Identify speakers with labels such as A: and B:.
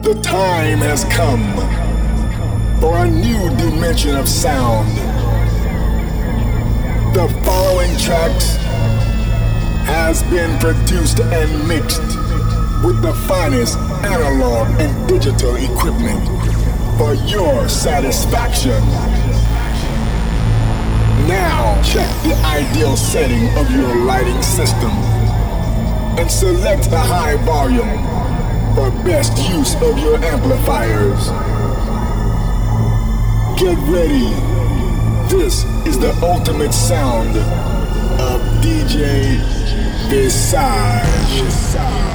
A: The time has come for a new dimension of sound. The following tracks has been produced and mixed with the finest analog and digital equipment for your satisfaction. Now check the ideal setting of your lighting system and select a high volume for best use of your amplifiers. Get ready. This is the ultimate sound of DJ Visage.